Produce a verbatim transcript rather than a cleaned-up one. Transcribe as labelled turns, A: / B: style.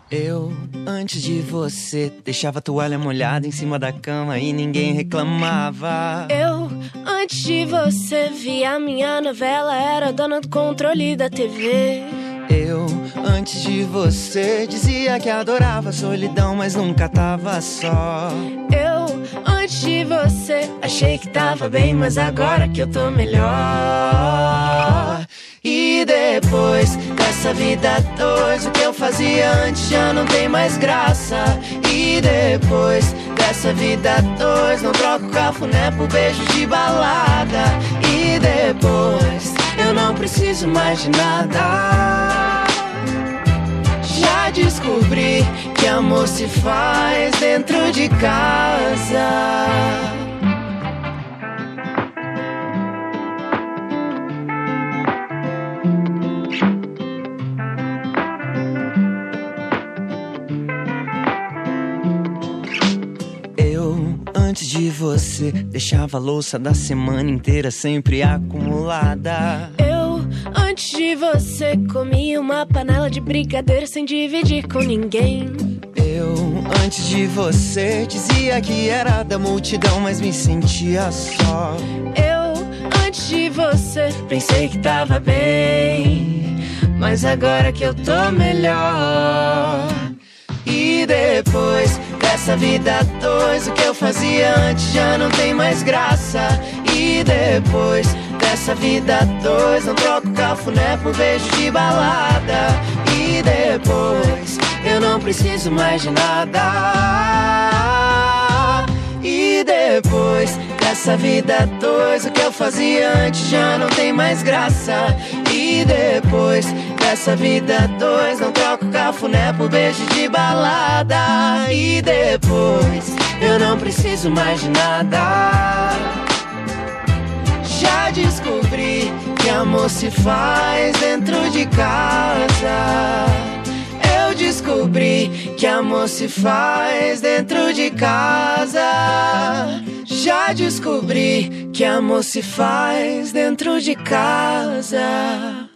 A: Eu, antes de você, deixava a toalha molhada em cima da cama e ninguém reclamava.
B: Eu, antes de você, via a minha novela, era dona do controle da T V.
A: Eu, antes de você, dizia que adorava a solidão, mas nunca tava só.
B: Eu, antes de você, achei que tava bem, mas agora que eu tô melhor.
A: E depois dessa vida dois, o que eu fazia antes já não tem mais graça. E depois dessa vida dois, não troco cafuné por beijo de balada. E depois eu não preciso mais de nada. Já descobri que amor se faz dentro de casa. Antes de você, deixava a louça da semana inteira sempre acumulada.
B: Eu, antes de você, comia uma panela de brigadeiro sem dividir com ninguém.
A: Eu, antes de você, dizia que era da multidão, mas me sentia só.
B: Eu, antes de você, pensei que tava bem, mas agora que eu tô melhor.
A: E depois dessa vida dois, o que eu fazia antes já não tem mais graça. E depois dessa vida dois, não troco cafuné por beijo de balada. E depois eu não preciso mais de nada. E depois dessa vida dois, o que eu fazia antes já não tem mais graça. E depois dessa vida dois, não troco cafuné por beijo de balada. E depois eu não preciso mais de nada. Já descobri que amor se faz dentro de casa. Eu descobri que amor se faz dentro de casa. Já descobri que amor se faz dentro de casa.